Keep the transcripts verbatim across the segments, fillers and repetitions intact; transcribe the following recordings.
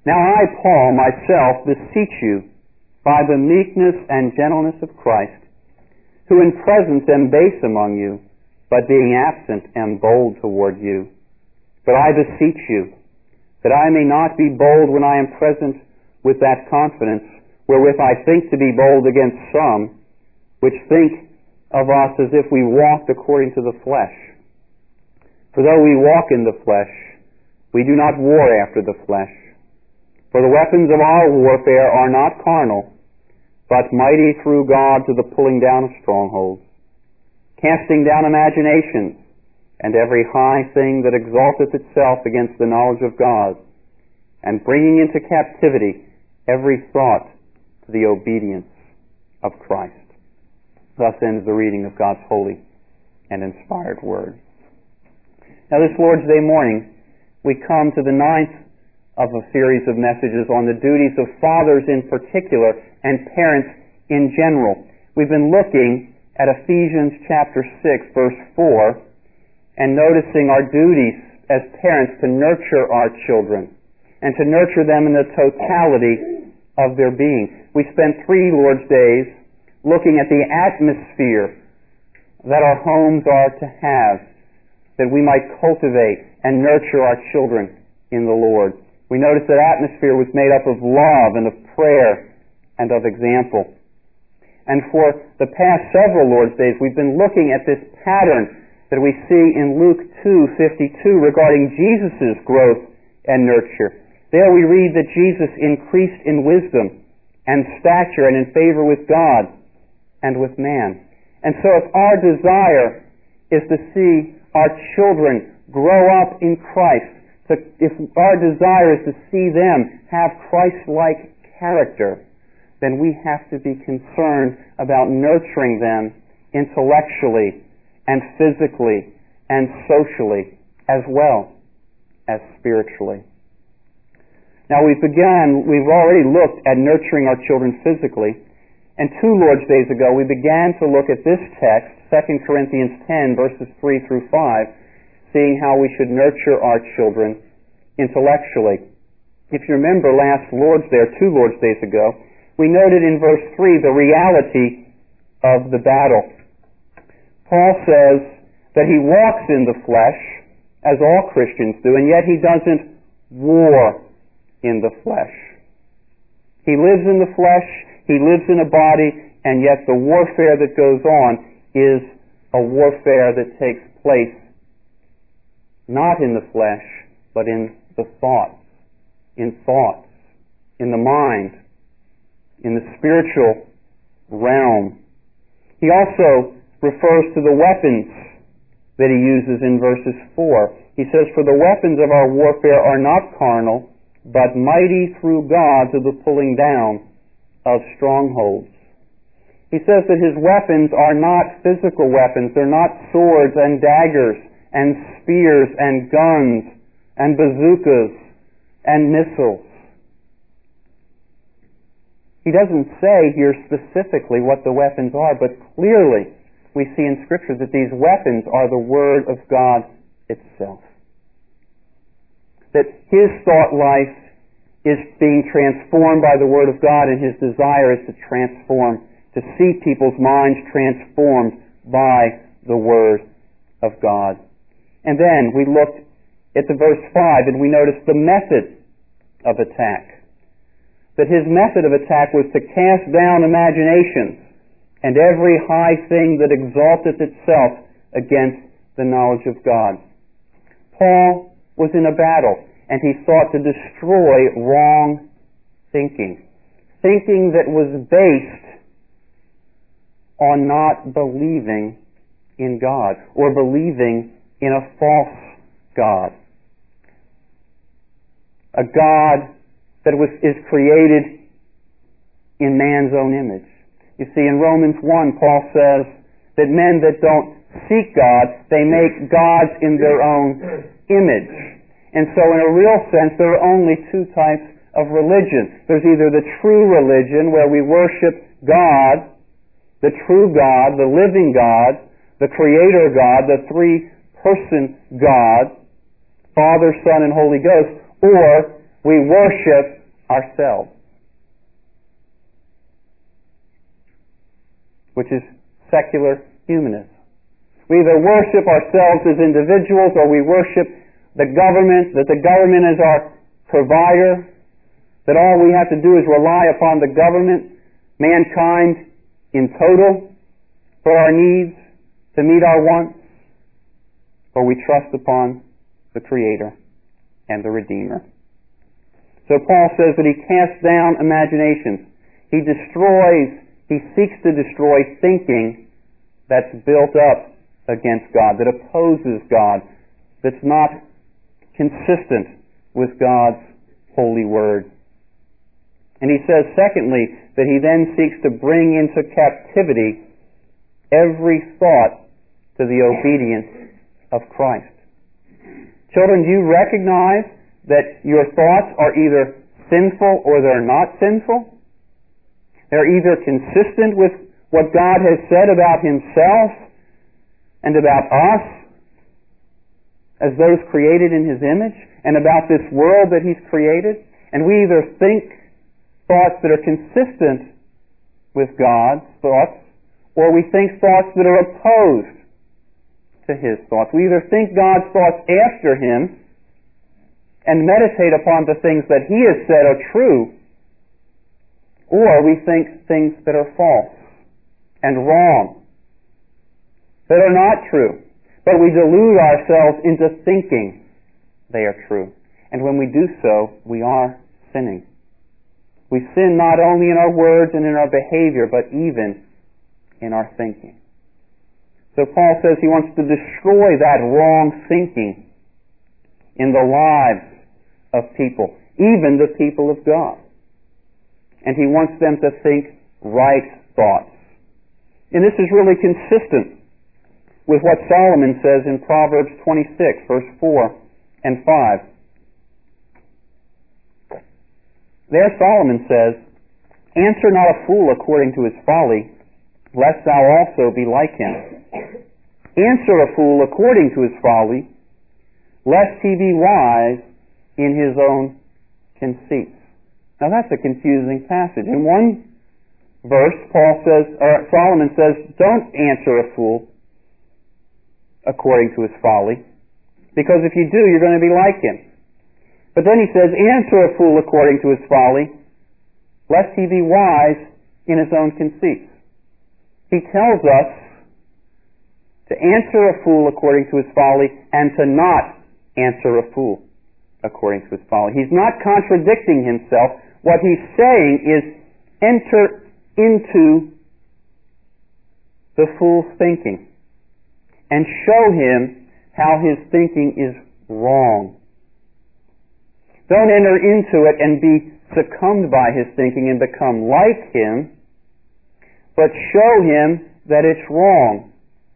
Now I, Paul, myself beseech you, by the meekness and gentleness of Christ, who in presence am base among you, but being absent am bold toward you. But I beseech you, that I may not be bold when I am present with that confidence, wherewith I think to be bold against some, which think of us as if we walked according to the flesh. For though we walk in the flesh, we do not war after the flesh. For the weapons of our warfare are not carnal, but mighty through God to the pulling down of strongholds, casting down imaginations, and every high thing that exalteth itself against the knowledge of God, and bringing into captivity every thought to the obedience of Christ. Thus ends the reading of God's holy and inspired word. Now this Lord's Day morning, we come to the ninth of a series of messages on the duties of fathers in particular and parents in general. We've been looking at Ephesians chapter six, verse four, and noticing our duties as parents to nurture our children and to nurture them in the totality of their being. We spent three Lord's Days looking at the atmosphere that our homes are to have, that we might cultivate and nurture our children in the Lord. We noticed that atmosphere was made up of love and of prayer and of example. And for the past several Lord's Days, we've been looking at this pattern that we see in Luke two fifty-two regarding Jesus' growth and nurture. There we read that Jesus increased in wisdom and stature and in favor with God and with man. And so if our desire is to see our children grow up in Christ, to, if our desire is to see them have Christ-like character, then we have to be concerned about nurturing them intellectually and physically and socially as well as spiritually. Now we've begun, we've already looked at nurturing our children physically, and two Lord's Days ago we began to look at this text, Second Corinthians ten, verses three through five, seeing how we should nurture our children intellectually. If you remember last Lord's Day, or two Lord's Days ago, we noted in verse three the reality of the battle. Paul says that he walks in the flesh, as all Christians do, and yet he doesn't war in the flesh. He lives in the flesh, he lives in a body, and yet the warfare that goes on is a warfare that takes place not in the flesh, but in the thoughts, in thoughts, in the mind, in the spiritual realm. He also refers to the weapons that he uses in verses four. He says, "For the weapons of our warfare are not carnal, but mighty through God to the pulling down of strongholds." He says that his weapons are not physical weapons. They're not swords and daggers and spears and guns and bazookas and missiles. He doesn't say here specifically what the weapons are, but clearly we see in Scripture that these weapons are the Word of God itself. That his thought life is being transformed by the Word of God, and his desire is to transform, to see people's minds transformed by the Word of God. And then we looked at the verse five, and we noticed the method of attack. That his method of attack was to cast down imaginations and every high thing that exalteth itself against the knowledge of God. Paul was in a battle, and he sought to destroy wrong thinking. Thinking that was based on not believing in God, or believing in a false God. A God that was, is created in man's own image. You see, in Romans one, Paul says that men that don't seek God, they make gods in their own image. And so in a real sense, there are only two types of religion. There's either the true religion, where we worship God, the true God, the living God, the Creator God, the three-person God, Father, Son, and Holy Ghost, or we worship ourselves, which is secular humanism. We either worship ourselves as individuals or we worship the government, that the government is our provider, that all we have to do is rely upon the government, mankind in total, for our needs, to meet our wants, or we trust upon the Creator and the Redeemer. So Paul says that he casts down imaginations. He destroys, he seeks to destroy thinking that's built up against God, that opposes God, that's not consistent with God's holy word. And he says, secondly, that he then seeks to bring into captivity every thought to the obedience of Christ. Children, do you recognize that your thoughts are either sinful or they're not sinful? They're either consistent with what God has said about himself and about us as those created in his image, and about this world that he's created, and we either think thoughts that are consistent with God's thoughts, or we think thoughts that are opposed to his thoughts. We either think God's thoughts after him and meditate upon the things that he has said are true, or we think things that are false and wrong, that are not true, but we delude ourselves into thinking they are true. And when we do so, we are sinning. We sin not only in our words and in our behavior, but even in our thinking. So Paul says he wants to destroy that wrong thinking in the lives of people, even the people of God. And he wants them to think right thoughts. And this is really consistent with what Solomon says in Proverbs twenty-six, verse four and five. There Solomon says, "Answer not a fool according to his folly, lest thou also be like him. Answer a fool according to his folly, lest he be wise in his own conceits." Now that's a confusing passage. In one verse, Paul says, or Solomon says, don't answer a fool according to his folly, because if you do, you're going to be like him. But then he says, answer a fool according to his folly, lest he be wise in his own conceits. He tells us to answer a fool according to his folly and to not answer a fool according to his folly. He's not contradicting himself. What he's saying is enter into the fool's thinking and show him how his thinking is wrong. Don't enter into it and be succumbed by his thinking and become like him, but show him that it's wrong.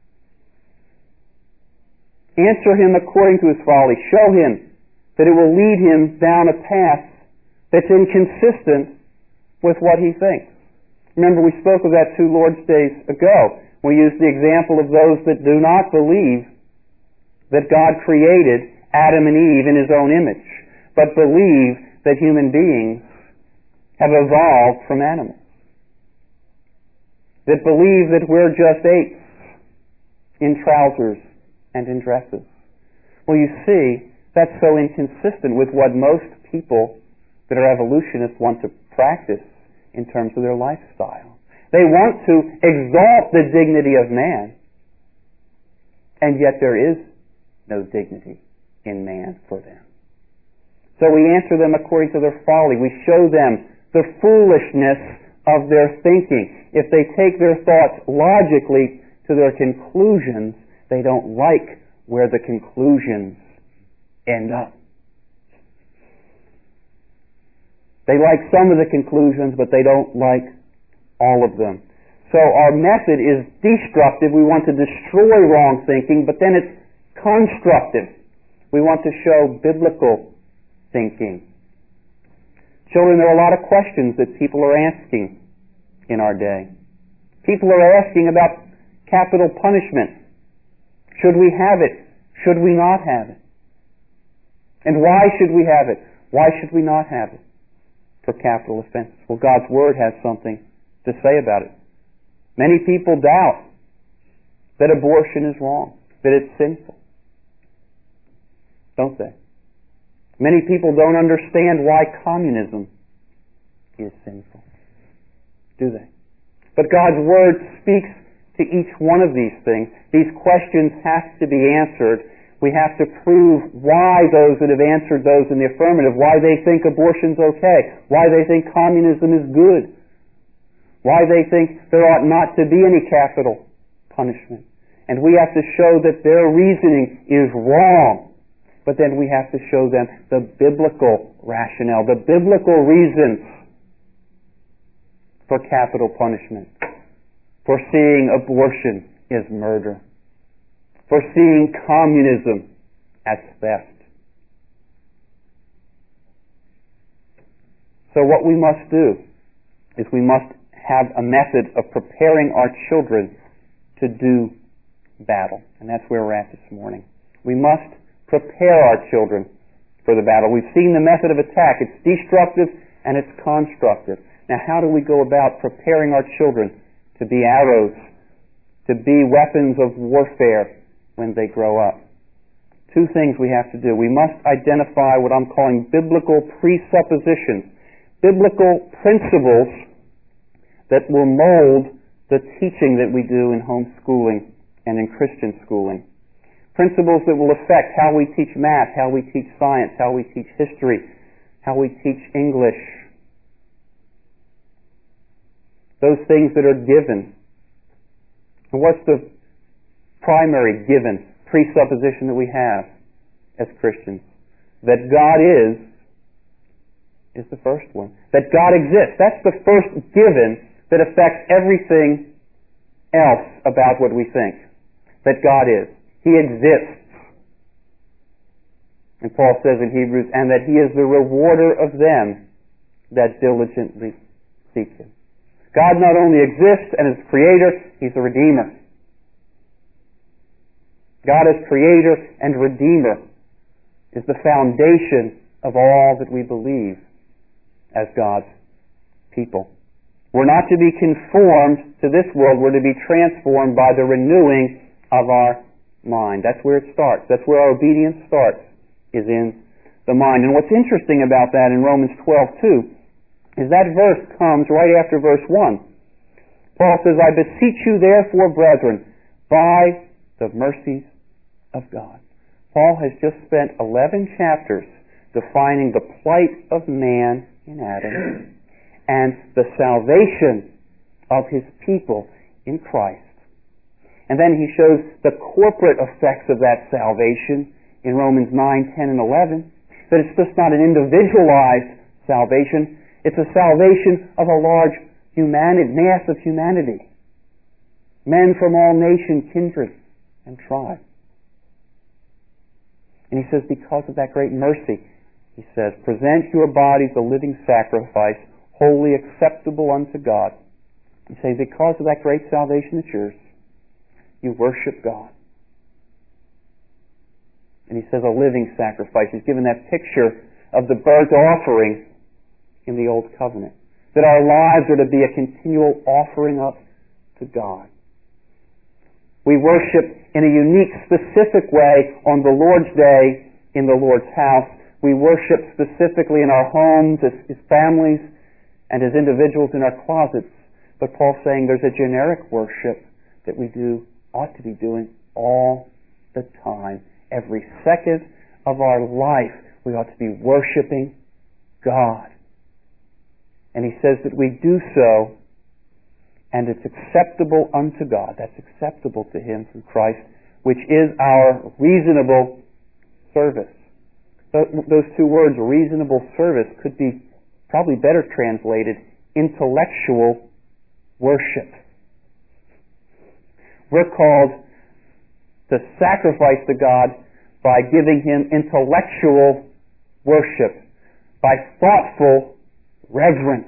Answer him according to his folly. Show him that it will lead him down a path that's inconsistent with what he thinks. Remember, we spoke of that two Lord's Days ago. We used the example of those that do not believe that God created Adam and Eve in his own image, but believe that human beings have evolved from animals, that believe that we're just apes in trousers and in dresses. Well, you see, that's so inconsistent with what most people that are evolutionists want to practice in terms of their lifestyle. They want to exalt the dignity of man, and yet there is no dignity in man for them. So we answer them according to their folly. We show them the foolishness of their thinking. If they take their thoughts logically to their conclusions, they don't like where the conclusions end up. They like some of the conclusions, but they don't like all of them. So our method is destructive. We want to destroy wrong thinking, but then it's constructive. We want to show biblical thinking. Children, there are a lot of questions that people are asking in our day. People are asking about capital punishment. Should we have it? Should we not have it? And why should we have it? Why should we not have it? for capital offenses. Well, God's Word has something to say about it. Many people doubt that abortion is wrong, that it's sinful. Don't they? Many people don't understand why communism is sinful. Do they? But God's Word speaks to each one of these things. These questions have to be answered. We have to prove why those that have answered those in the affirmative, why they think abortion's okay, why they think communism is good, why they think there ought not to be any capital punishment. And we have to show that their reasoning is wrong. But then we have to show them the biblical rationale, the biblical reasons for capital punishment, for seeing abortion as murder, for seeing communism as theft. So what we must do is we must have a method of preparing our children to do battle. And that's where we're at this morning. We must prepare our children for the battle. We've seen the method of attack. It's destructive and it's constructive. Now, how do we go about preparing our children to be arrows, to be weapons of warfare when they grow up? Two things we have to do. We must identify what I'm calling biblical presuppositions, biblical principles that will mold the teaching that we do in homeschooling and in Christian schooling. Principles that will affect how we teach math, how we teach science, how we teach history, how we teach English. Those things that are given. And what's the primary given presupposition that we have as Christians? That God is, is the first one. That God exists. That's the first given that affects everything else about what we think. That God is. He exists. And Paul says in Hebrews, and that He is the rewarder of them that diligently seek Him. God not only exists and is Creator, He's a Redeemer. God as Creator and Redeemer is the foundation of all that we believe as God's people. We're not to be conformed to this world. We're to be transformed by the renewing of our mind. That's where it starts. That's where our obedience starts, is in the mind. And what's interesting about that in Romans twelve two is that verse comes right after verse one. Paul says, I beseech you therefore, brethren, by the mercies of God. Paul has just spent eleven chapters defining the plight of man in Adam and the salvation of his people in Christ. And then he shows the corporate effects of that salvation in Romans nine, ten, and eleven. That it's just not an individualized salvation. It's a salvation of a large humanity, mass of humanity. Men from all nations, kindreds, and tribes. And he says, because of that great mercy, he says, present your bodies a living sacrifice, wholly acceptable unto God. You say, because of that great salvation that's yours, you worship God. And he says a living sacrifice. He's given that picture of the burnt offering in the Old Covenant. That our lives are to be a continual offering up to God. We worship in a unique, specific way on the Lord's Day in the Lord's house. We worship specifically in our homes, as, as families, and as individuals in our closets. But Paul's saying there's a generic worship that we do ought to be doing all the time. Every second of our life, we ought to be worshiping God. And he says that we do so, and it's acceptable unto God. That's acceptable to Him through Christ, which is our reasonable service. Those two words, reasonable service, could be probably better translated intellectual worship. We're called to sacrifice to God by giving Him intellectual worship, by thoughtful reverence,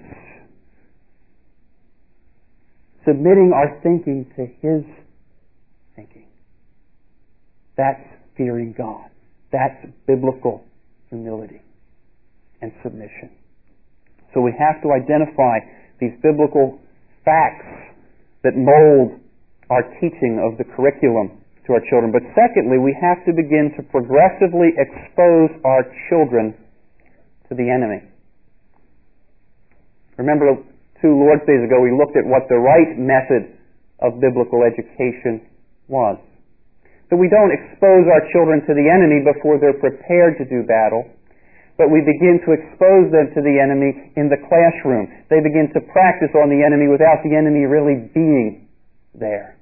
submitting our thinking to His thinking. That's fearing God. That's biblical humility and submission. So we have to identify these biblical facts that mold our teaching of the curriculum to our children. But secondly, we have to begin to progressively expose our children to the enemy. Remember, two Lord's Days ago, we looked at what the right method of biblical education was. That we don't expose our children to the enemy before they're prepared to do battle, but we begin to expose them to the enemy in the classroom. They begin to practice on the enemy without the enemy really being there.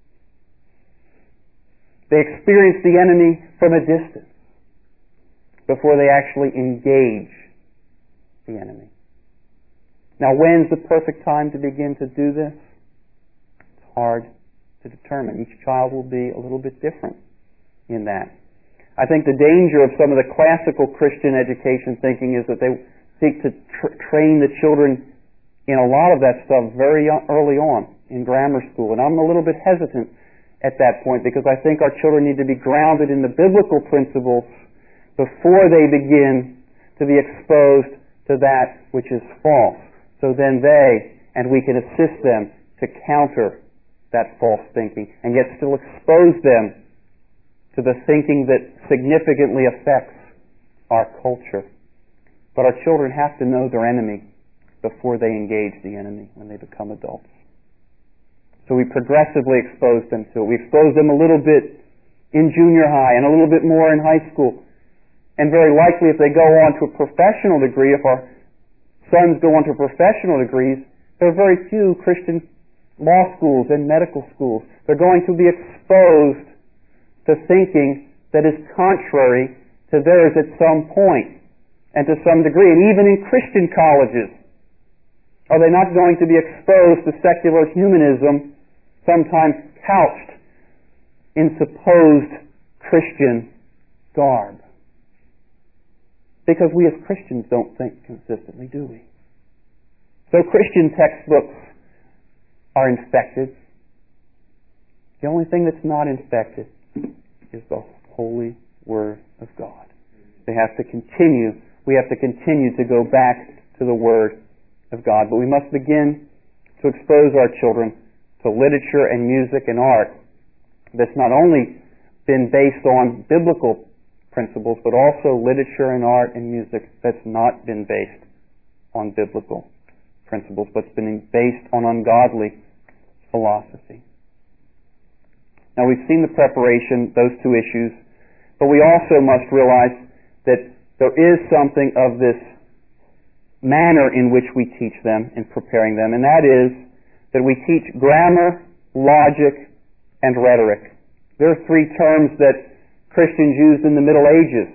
They experience the enemy from a distance before they actually engage the enemy. Now, when's the perfect time to begin to do this? It's hard to determine. Each child will be a little bit different in that. I think the danger of some of the classical Christian education thinking is that they seek to tr- train the children in a lot of that stuff very early on in grammar school. And I'm a little bit hesitant at that point because I think our children need to be grounded in the biblical principles before they begin to be exposed to that which is false. So then they, and we can assist them to counter that false thinking and yet still expose them to the thinking that significantly affects our culture. But our children have to know their enemy before they engage the enemy when they become adults. So we progressively expose them to it. We expose them a little bit in junior high and a little bit more in high school. And very likely if they go on to a professional degree, if our sons go on to professional degrees, there are very few Christian law schools and medical schools. They're going to be exposed to thinking that is contrary to theirs at some point and to some degree. And even in Christian colleges, are they not going to be exposed to secular humanism, sometimes couched in supposed Christian garb? Because we as Christians don't think consistently, do we? So Christian textbooks are infected. The only thing that's not infected is the Holy Word of God. They have to continue, we have to continue to go back to the Word of God. But we must begin to expose our children to literature and music and art that's not only been based on biblical principles, but also literature and art and music that's not been based on biblical principles, but's been based on ungodly philosophy. Now we've seen the preparation, those two issues, but we also must realize that there is something of this manner in which we teach them in preparing them, and that is that we teach grammar, logic, and rhetoric. There are three terms that Christians used in the Middle Ages,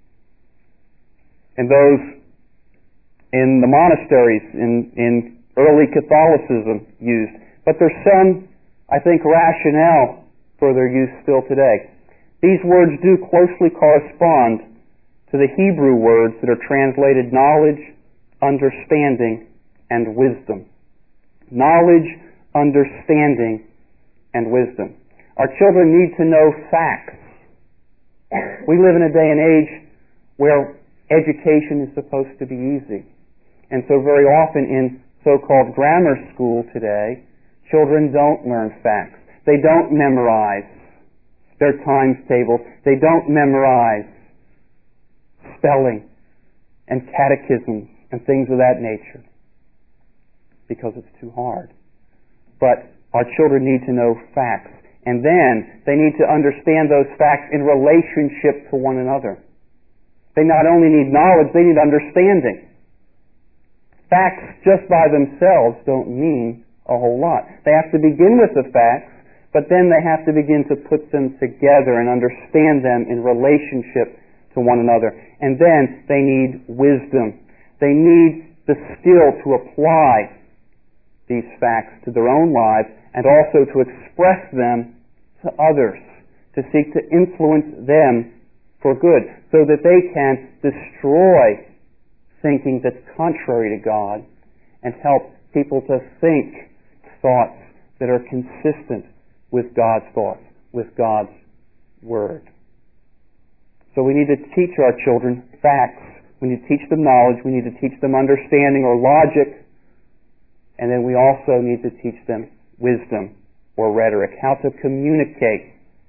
and those in the monasteries, in, in early Catholicism used. But there's some, I think, rationale for their use still today. These words do closely correspond to the Hebrew words that are translated knowledge, understanding, and wisdom. Knowledge, understanding, and wisdom. Our children need to know facts. We live in a day and age where education is supposed to be easy. And so very often in so-called grammar school today, children don't learn facts. They don't memorize their times tables. They don't memorize spelling and catechisms and things of that nature because it's too hard. But our children need to know facts. And then they need to understand those facts in relationship to one another. They not only need knowledge, they need understanding. Facts just by themselves don't mean a whole lot. They have to begin with the facts, but then they have to begin to put them together and understand them in relationship to one another. And then they need wisdom. They need the skill to apply these facts to their own lives and also to express them to others, to seek to influence them for good, so that they can destroy thinking that's contrary to God and help people to think thoughts that are consistent with God's thoughts, with God's Word. So we need to teach our children facts We need to teach them knowledge. We need to teach them understanding or logic. And then we also need to teach them wisdom or rhetoric, how to communicate.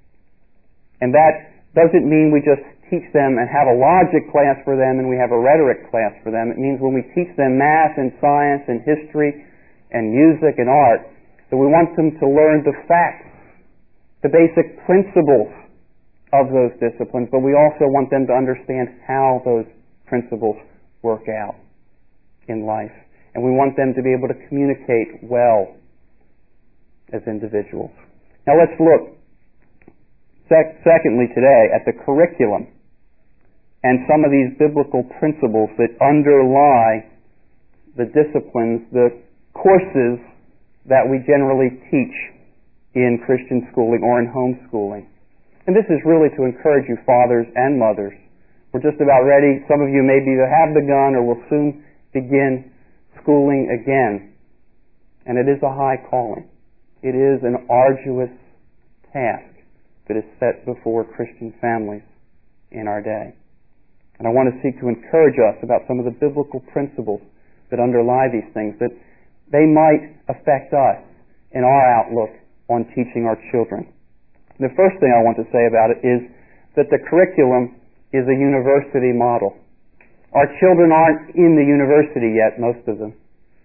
And that doesn't mean we just teach them and have a logic class for them and we have a rhetoric class for them. It means when we teach them math and science and history and music and art, that we want them to learn the facts, the basic principles of those disciplines, but we also want them to understand how those principles work out in life. And we want them to be able to communicate well as individuals. Now let's look, sec- secondly today, at the curriculum and some of these biblical principles that underlie the disciplines, the courses that we generally teach in Christian schooling or in homeschooling. And this is really to encourage you fathers and mothers. We're just about ready. Some of you maybe have begun or will soon begin schooling again. And it is a high calling. It is an arduous task that is set before Christian families in our day. And I want to seek to encourage us about some of the biblical principles that underlie these things, that they might affect us in our outlook on teaching our children. The first thing I want to say about it is that the curriculum is a university model. Our children aren't in the university yet, most of them.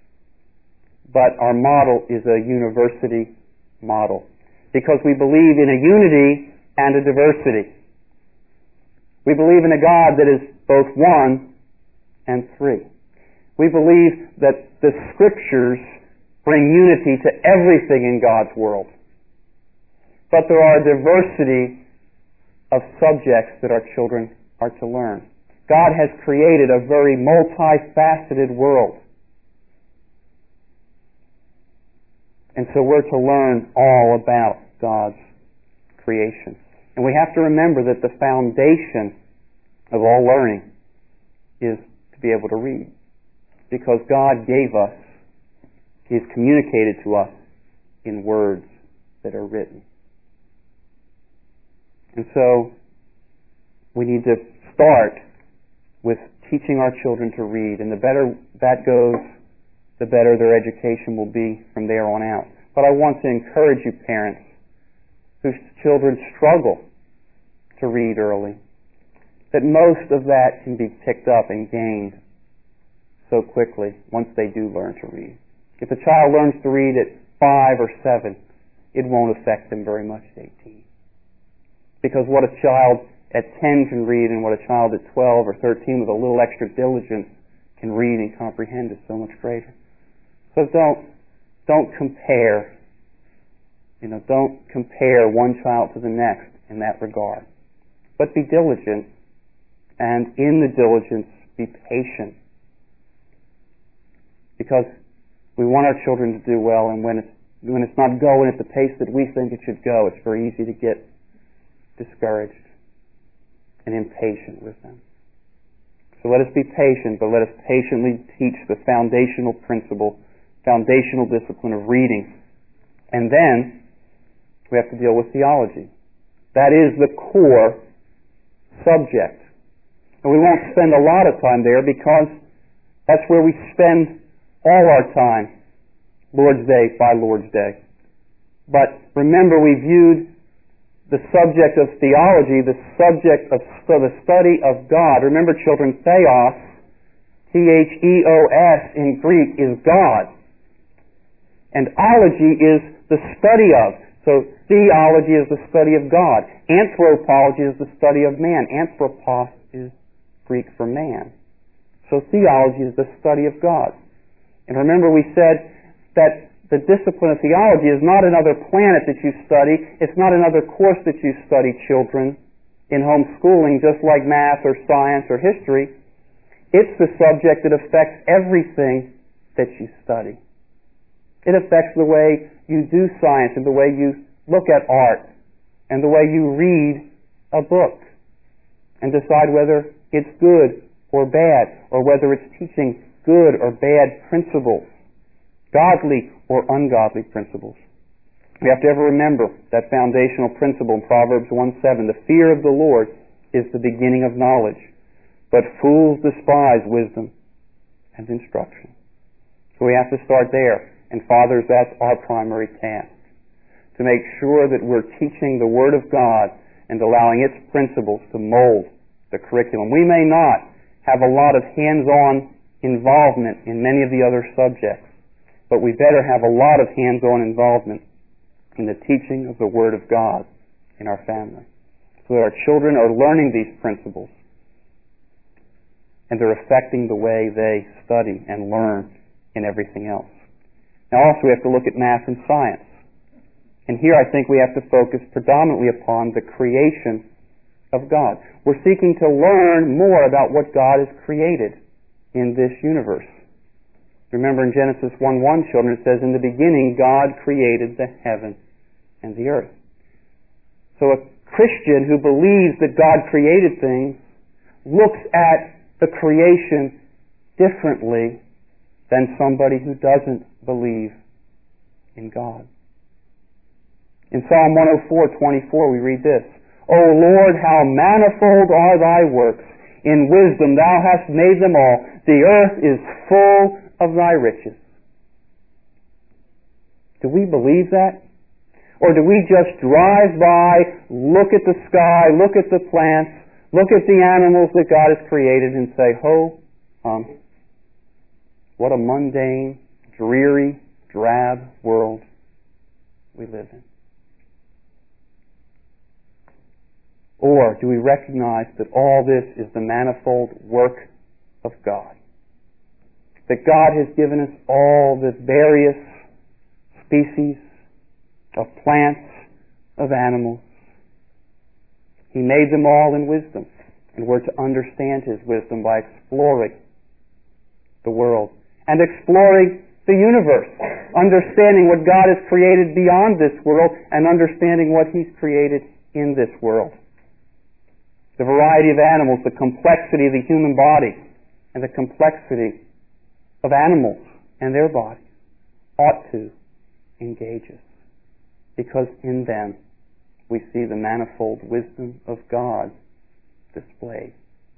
But our model is a university model because we believe in a unity and a diversity. We believe in a God that is both one and three. We believe that the Scriptures bring unity to everything in God's world. But there are a diversity of subjects that our children are to learn. God has created a very multifaceted world. And so we're to learn all about God's creation. And we have to remember that the foundation of all learning is to be able to read. Because God gave us, He has communicated to us in words that are written. And so we need to start with teaching our children to read. And the better that goes, the better their education will be from there on out. But I want to encourage you parents whose children struggle to read early, that most of that can be picked up and gained so quickly once they do learn to read. If a child learns to read at five or seven, it won't affect them very much at eighteen. Because what a child at ten can read and what a child at twelve or thirteen with a little extra diligence can read and comprehend is so much greater. So don't don't compare. You know, don't compare one child to the next in that regard. But be diligent, and in the diligence, be patient. Because we want our children to do well, and when it's when it's not going at the pace that we think it should go, it's very easy to get discouraged and impatient with them. So let us be patient, but let us patiently teach the foundational principle, foundational discipline of reading. And then we have to deal with theology. That is the core subject. And we won't spend a lot of time there because that's where we spend all our time, Lord's Day by Lord's Day. But remember, we viewed the subject of theology, the subject of so the study of God. Remember, children, theos, T H E O S in Greek is God. And ology is the study of. So theology is the study of God. Anthropology is the study of man. Anthropos is Greek for man. So theology is the study of God. And remember, we said that the discipline of theology is not another planet that you study. It's not another course that you study, children, in homeschooling, just like math or science or history. It's the subject that affects everything that you study. It affects the way you do science and the way you look at art and the way you read a book and decide whether it's good or bad, or whether it's teaching good or bad principles, godly or ungodly principles. We have to ever remember that foundational principle in Proverbs one seven. The fear of the Lord is the beginning of knowledge. but fools despise wisdom and instruction. So we have to start there. And fathers, that's our primary task, to make sure that we're teaching the Word of God and allowing its principles to mold the curriculum. We may not have a lot of hands-on involvement in many of the other subjects, but we better have a lot of hands-on involvement in the teaching of the Word of God in our family, so that our children are learning these principles and they're affecting the way they study and learn in everything else. Now also we have to look at math and science. And here I think we have to focus predominantly upon the creation of God. We're seeking to learn more about what God has created in this universe. Remember in Genesis one one, children, it says, in the beginning God created the heaven and the earth. So a Christian who believes that God created things looks at the creation differently than somebody who doesn't believe in God. In Psalm one oh four twenty-four we read this, O Lord, how manifold are thy works! In wisdom thou hast made them all. The earth is full of thy riches. Do we believe that? Or do we just drive by, look at the sky, look at the plants, look at the animals that God has created and say, ho, um, what a mundane, dreary, drab world we live in? Or do we recognize that all this is the manifold work of God? That God has given us all the various species of plants, of animals. He made them all in wisdom, and we're to understand His wisdom by exploring the world and exploring the universe, understanding what God has created beyond this world and understanding what He's created in this world. The variety of animals, the complexity of the human body, and the complexity of animals and their bodies ought to engage us, because in them we see the manifold wisdom of God displayed.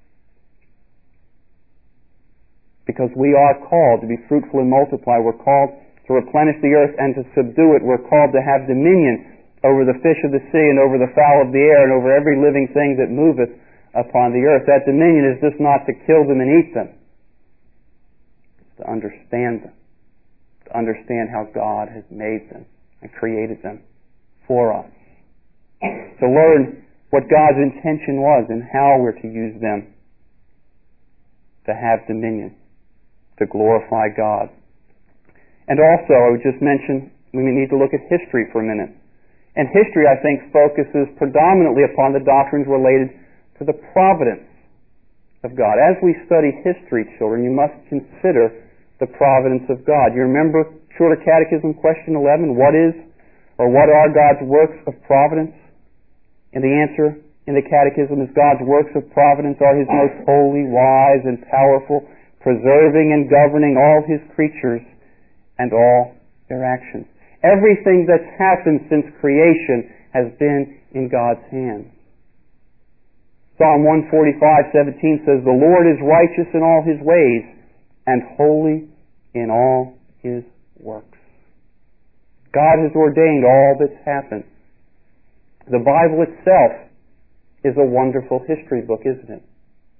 Because we are called to be fruitful and multiply. We're called to replenish the earth and to subdue it. We're called to have dominion over the fish of the sea and over the fowl of the air and over every living thing that moveth upon the earth. That dominion is just not to kill them and eat them. It's to understand them. To understand how God has made them and created them for us. To learn what God's intention was and how we're to use them to have dominion, to glorify God. And also, I would just mention, we need to look at history for a minute. And history, I think, focuses predominantly upon the doctrines related to the providence of God. As we study history, children, you must consider the providence of God. You remember Shorter Catechism, question eleven, what is or what are God's works of providence? And the answer in the Catechism is God's works of providence are His most holy, wise, and powerful, preserving and governing all His creatures and all their actions. Everything that's happened since creation has been in God's hands. Psalm one forty-five seventeen says, the Lord is righteous in all His ways and holy in all His works. God has ordained all that's happened. The Bible itself is a wonderful history book, isn't it?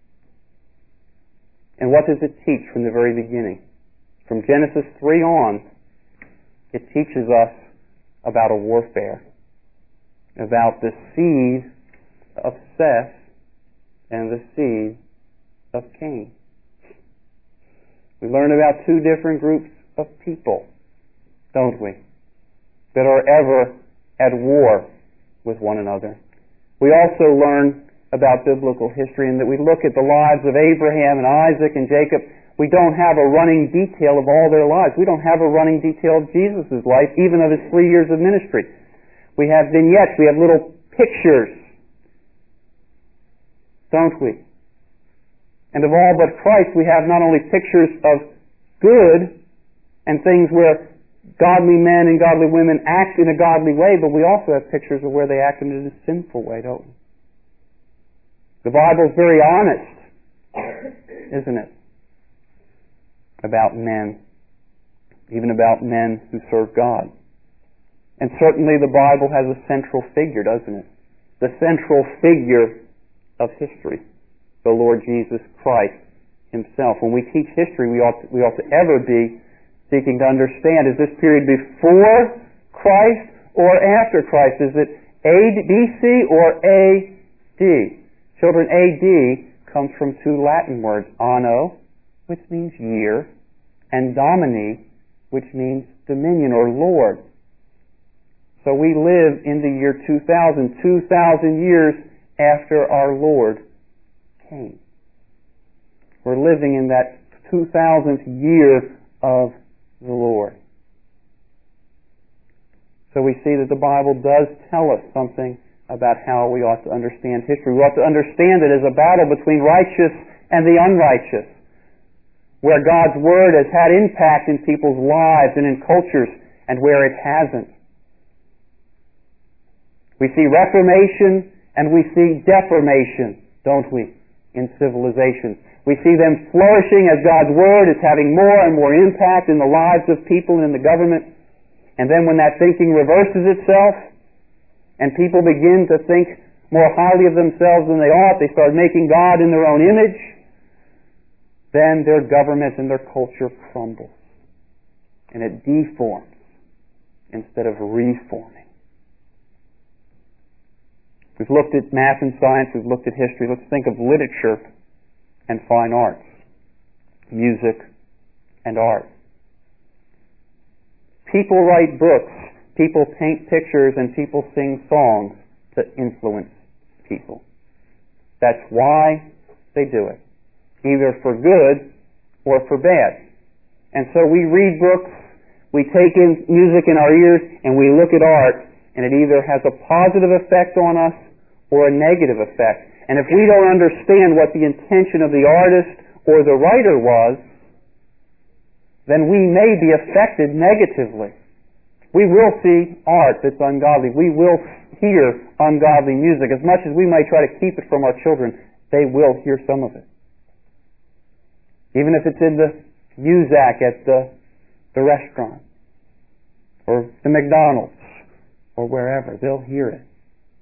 And what does it teach from the very beginning? From Genesis three on, it teaches us about a warfare, about the seed of Seth and the seed of Cain. We learn about two different groups of people, don't we, that are ever at war with one another. We also learn about biblical history, and that we look at the lives of Abraham and Isaac and Jacob. We don't have a running detail of all their lives. We don't have a running detail of Jesus' life, even of His three years of ministry. We have vignettes. We have little pictures, don't we? And of all but Christ, we have not only pictures of good and things where godly men and godly women act in a godly way, but we also have pictures of where they act in a sinful way, don't we? The Bible is very honest isn't it? About men, even about men who serve God. And certainly the Bible has a central figure, doesn't it? The central figure of history, the Lord Jesus Christ Himself. When we teach history, we ought to, we ought to ever be seeking to understand, is this period before Christ or after Christ? Is it A D, B C or A D? Children, A D comes from two Latin words, anno, which means year, and domini, which means dominion or Lord. So we live in the year two thousand, two thousand years after our Lord came. We're living in that two thousandth year of the Lord. So we see that the Bible does tell us something about how we ought to understand history. We ought to understand it as a battle between righteous and the unrighteous, where God's Word has had impact in people's lives and in cultures, and where it hasn't. We see reformation and we see deformation, don't we, in civilizations. We see them flourishing as God's Word is having more and more impact in the lives of people and in the government. And then when that thinking reverses itself and people begin to think more highly of themselves than they ought, they start making God in their own image, then their government and their culture crumbles. And it deforms instead of reforming. We've looked at math and science, we've looked at history. Let's think of literature and fine arts, music and art. People write books, people paint pictures, and people sing songs to influence people. That's why they do it, either for good or for bad. And so we read books, we take in music in our ears, and we look at art, and it either has a positive effect on us or a negative effect. And if we don't understand what the intention of the artist or the writer was, then we may be affected negatively. We will see art that's ungodly. We will hear ungodly music. As much as we may try to keep it from our children, they will hear some of it. Even if it's in the Muzak at the, the restaurant or the McDonald's or wherever, they'll hear it.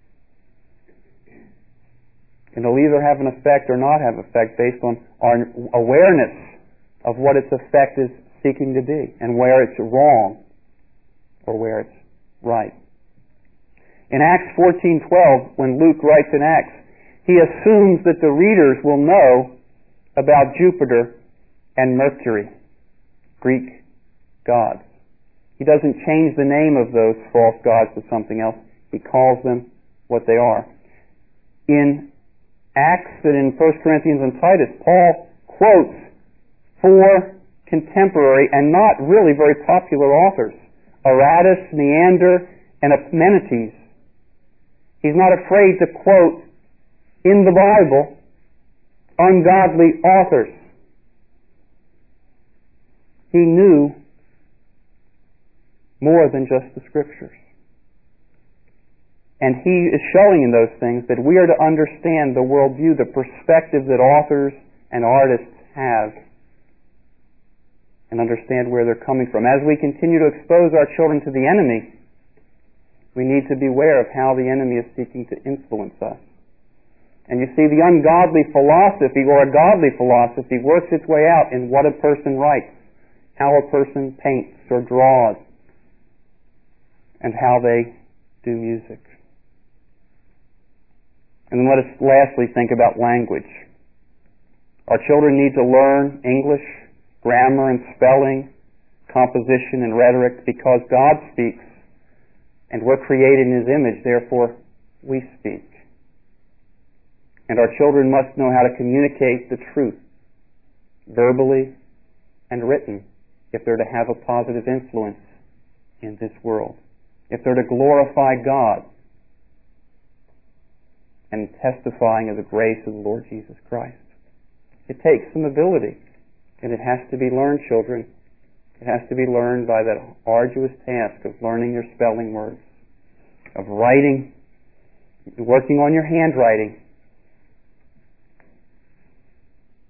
And it'll either have an effect or not have effect based on our awareness of what its effect is seeking to be and where it's wrong or where it's right. In Acts fourteen twelve, when Luke writes in Acts, he assumes that the readers will know about Jupiter and Mercury, Greek gods. He doesn't change the name of those false gods to something else. He calls them what they are. In Acts and in First Corinthians and Titus, Paul quotes four contemporary and not really very popular authors, Aratus, Neander, and Epimenides. He's not afraid to quote in the Bible ungodly authors. He knew more than just the Scriptures. And he is showing in those things that we are to understand the worldview, the perspective that authors and artists have, and understand where they're coming from. As we continue to expose our children to the enemy, we need to beware of how the enemy is seeking to influence us. And you see, the ungodly philosophy or a godly philosophy works its way out in what a person writes, how a person paints or draws, and how they do music. And then let us lastly think about language. Our children need to learn English, grammar and spelling, composition and rhetoric, because God speaks, and we're created in His image, therefore we speak. And our children must know how to communicate the truth, verbally and written, if they're to have a positive influence in this world, if they're to glorify God and testifying of the grace of the Lord Jesus Christ. It takes some ability, and it has to be learned, children. It has to be learned by that arduous task of learning your spelling words, of writing, working on your handwriting.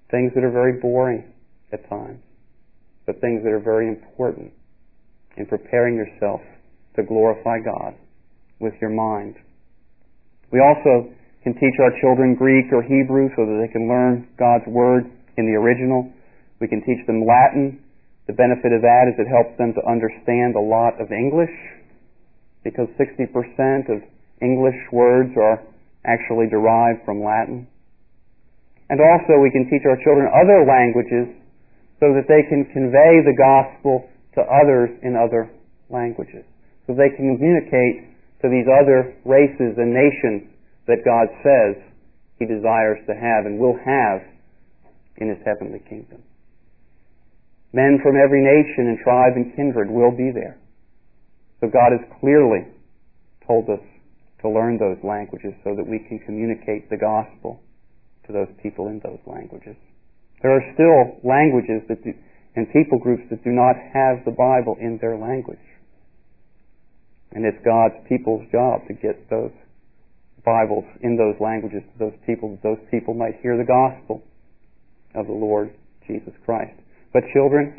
things that are very boring at times, but things that are very important in preparing yourself to glorify God with your mind. We also can teach our children Greek or Hebrew so that they can learn God's Word in the original. We can teach them Latin. The benefit of that is it helps them to understand a lot of English, because sixty percent of English words are actually derived from Latin. And also we can teach our children other languages so that they can convey the gospel to others in other languages, so they can communicate to these other races and nations that God says He desires to have and will have in His heavenly kingdom. Men from every nation and tribe and kindred will be there. So God has clearly told us to learn those languages so that we can communicate the gospel to those people in those languages. There are still languages that do, and people groups that do not have the Bible in their language. And it's God's people's job to get those Bibles in those languages to those people, that those people might hear the gospel of the Lord Jesus Christ. But children,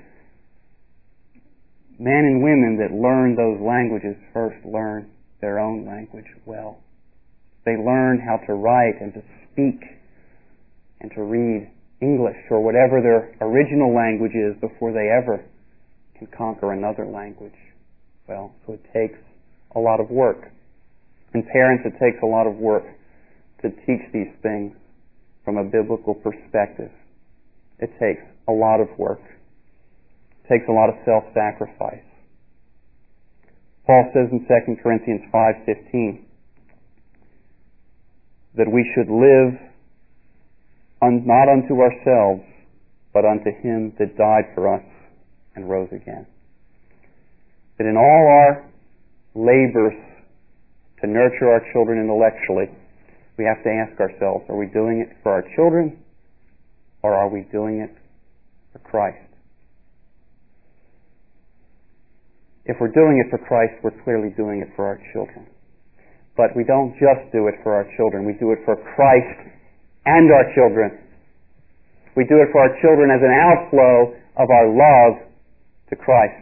men and women that learn those languages first learn their own language well. They learn how to write and to speak and to read English or whatever their original language is before they ever can conquer another language. Well, so it takes a lot of work. And parents, it takes a lot of work to teach these things from a biblical perspective. It takes a lot of work. It takes a lot of self-sacrifice. Paul says in Second Corinthians five fifteen that we should live un- not unto ourselves, but unto Him that died for us and rose again. That in all our labors to nurture our children intellectually, we have to ask ourselves, are we doing it for our children, or are we doing it for Christ? If we're doing it for Christ, we're clearly doing it for our children. But we don't just do it for our children. We do it for Christ and our children. We do it for our children as an outflow of our love to Christ.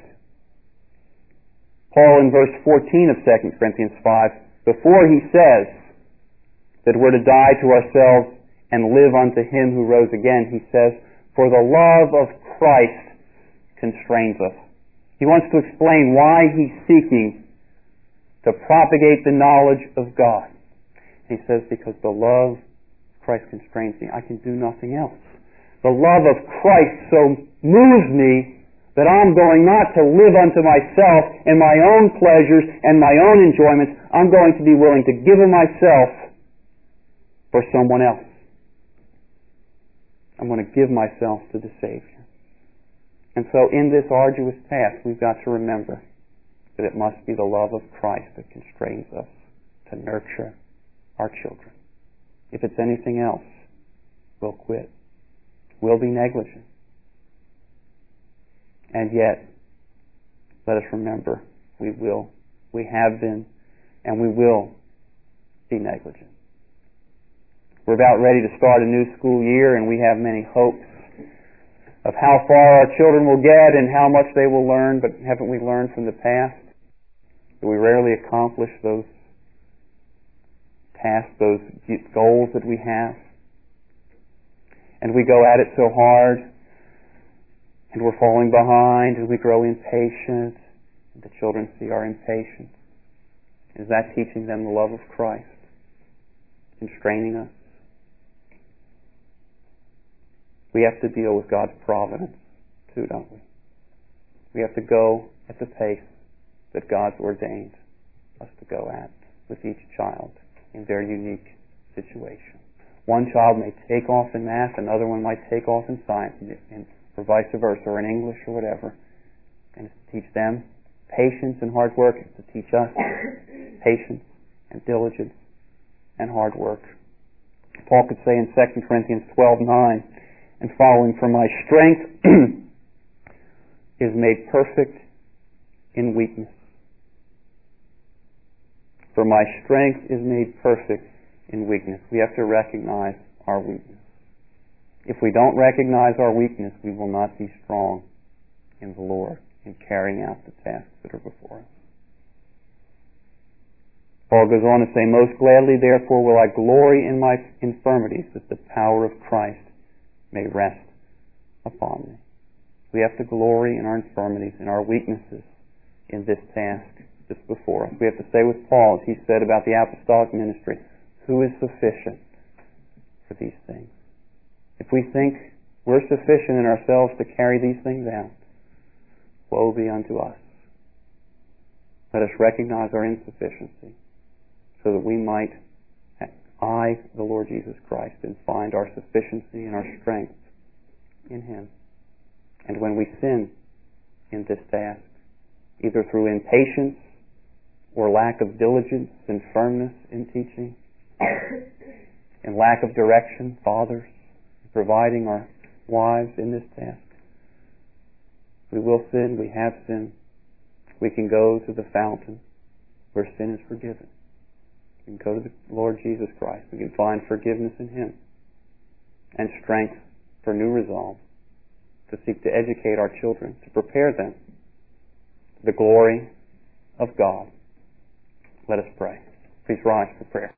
Paul in verse fourteen of Second Corinthians five, before he says that we're to die to ourselves and live unto Him who rose again, he says, for the love of Christ constrains us. He wants to explain why he's seeking to propagate the knowledge of God. He says, because the love of Christ constrains me. I can do nothing else. The love of Christ so moves me that I'm going not to live unto myself and my own pleasures and my own enjoyments. I'm going to be willing to give of myself for someone else. I'm going to give myself to the Savior. And so in this arduous task, we've got to remember that it must be the love of Christ that constrains us to nurture our children. If it's anything else, we'll quit. We'll be negligent. And yet, let us remember, we will, we have been, and we will be negligent. We're about ready to start a new school year, and we have many hopes of how far our children will get and how much they will learn, but haven't we learned from the past that we rarely accomplish those tasks, those goals that we have? And we go at it so hard, and we're falling behind, and we grow impatient, and the children see our impatience. Is that teaching them the love of Christ, constraining us? We have to deal with God's providence too, don't we? We have to go at the pace that God's ordained us to go at with each child in their unique situation. One child may take off in math, another one might take off in science, and, or vice versa, or in English or whatever. And it's to teach them patience and hard work. It's to teach us patience and diligence and hard work. Paul could say in Second Corinthians twelve nine and following, for my strength is made perfect in weakness. For my strength is made perfect in weakness. We have to recognize our weakness. If we don't recognize our weakness, we will not be strong in the Lord in carrying out the tasks that are before us. Paul goes on to say, most gladly, therefore, will I glory in my infirmities, that the power of Christ may rest upon me. We have to glory in our infirmities, in our weaknesses, in this task that's before us. We have to say with Paul, as he said about the apostolic ministry, who is sufficient for these things? If we think we're sufficient in ourselves to carry these things out, woe be unto us. Let us recognize our insufficiency so that we might eye the Lord Jesus Christ and find our sufficiency and our strength in Him. And when we sin in this task, either through impatience or lack of diligence and firmness in teaching, and lack of direction, fathers, providing our wives in this task, we will sin, we have sinned. We can go to the fountain where sin is forgiven. We can go to the Lord Jesus Christ. We can find forgiveness in Him and strength for new resolve to seek to educate our children, to prepare them for the glory of God. Let us pray. Please rise for prayer.